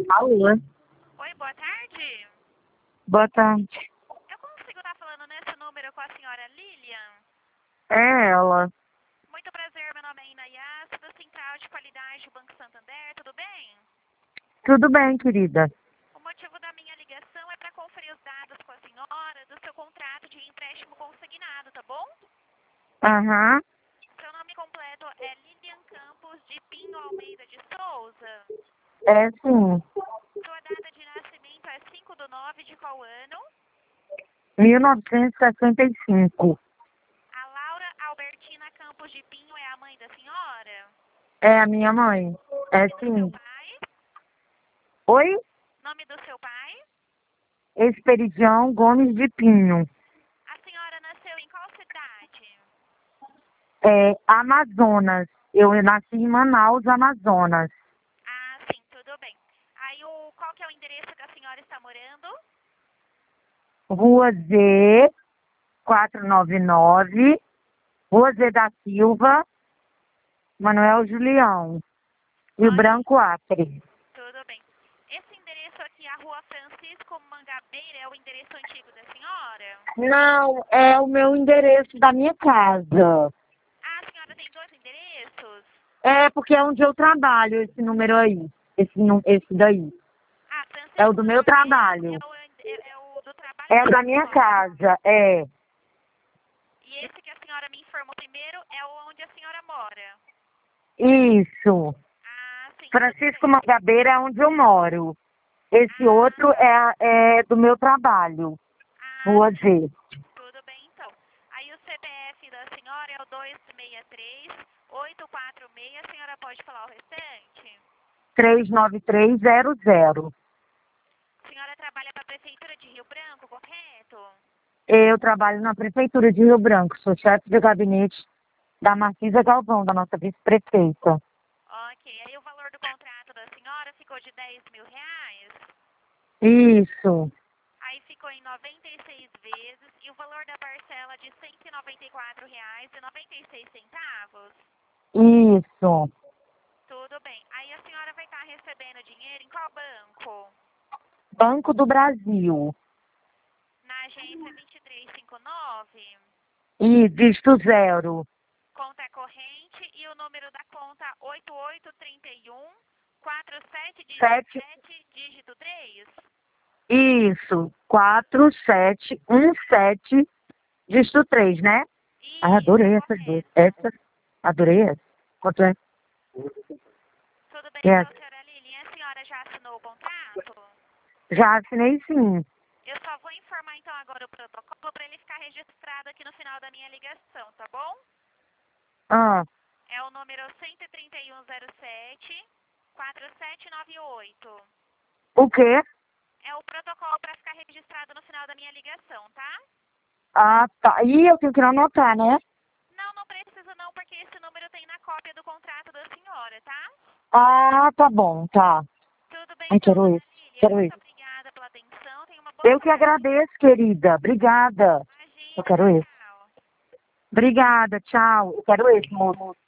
Alô? Oi, boa tarde. Boa tarde. Eu consigo estar falando nesse número com a senhora Lilian? É ela. Muito prazer, meu nome é Inayá, sou da Central de Qualidade do Banco Santander, tudo bem? Tudo bem, querida? O motivo da minha ligação é para conferir os dados com a senhora do seu contrato de empréstimo consignado, tá bom? Aham. Seu nome completo é Lilian Campos de Pinho Almeida de Souza. É sim. Sua data de nascimento é 5/9 de qual ano? 1965. A Laura Albertina Campos de Pinho é a mãe da senhora? É a minha mãe. É Nome do seu sim. pai? Oi? Nome do seu pai? Esperidião Gomes de Pinho. A senhora nasceu em qual cidade? É Amazonas. Eu nasci em Manaus, Amazonas. Ah, sim, tudo bem. Aí, qual que é o endereço que a senhora está morando? Rua Z, 499. Rua Z da Silva, Manuel Julião. Rio Ok, Branco, Acre. tudo bem. Esse endereço aqui, a Rua Francisco Mangabeira, é o endereço antigo da senhora? Não, é o meu endereço da minha casa. Ah, a senhora tem dois endereços? É porque é onde eu trabalho, esse número aí. Esse daí. Ah, É o Francisco do meu Mangabeira trabalho. é o do trabalho É da o da minha senhora. casa, é. E esse que a senhora me informou primeiro é onde a senhora mora? Isso. Ah, sim, tudo Francisco bem. Mangabeira é onde eu moro. Esse Ah, outro tá. é do meu trabalho. Ah, Rua sim. Z. Tudo bem, então. Aí o CPF da senhora é o 263-846. A senhora pode falar o restante? 39300. A senhora trabalha para a Prefeitura de Rio Branco, correto? Eu trabalho na Prefeitura de Rio Branco. Sou chefe de gabinete da Marcisa Galvão, da nossa vice-prefeita. Ok. Aí o valor do contrato da senhora ficou de R$ 10.000. Isso. Aí ficou em 96 vezes. E o valor da parcela de R$ 194,96. Isso. Tudo bem. Aí a senhora vai estar recebendo dinheiro em qual banco? Banco do Brasil. Na agência 2359, E dígito 0. conta corrente e o número da conta 8831 7. 4717 dígito 3. Isso. 4717, dígito 3, né? Ah, Isso, adorei essas duas. correto. Essa, adorei essa. Quanto é? Tudo bem, então, Essa. senhora Lilian, a senhora já assinou o contrato? Já assinei sim. Eu só vou informar então agora o protocolo para ele ficar registrado aqui no final da minha ligação, tá bom? Ah, É o número 13107 4798. o quê? É o protocolo para ficar registrado no final da minha ligação, tá? Ah, tá. E eu tenho que anotar, né? Não, não precisa não, porque esse número tem na cópia do contrato da senhora, tá? Ah, tá bom, tá. Tudo bem Ai, então, quero dona esse. Lilian. Quero Muito esse. obrigada pela atenção. Tenha uma boa Eu que tarde. agradeço, querida. Obrigada. Eu Imagina, quero tchau, esse. tchau. Obrigada, tchau. Eu quero esse, moço.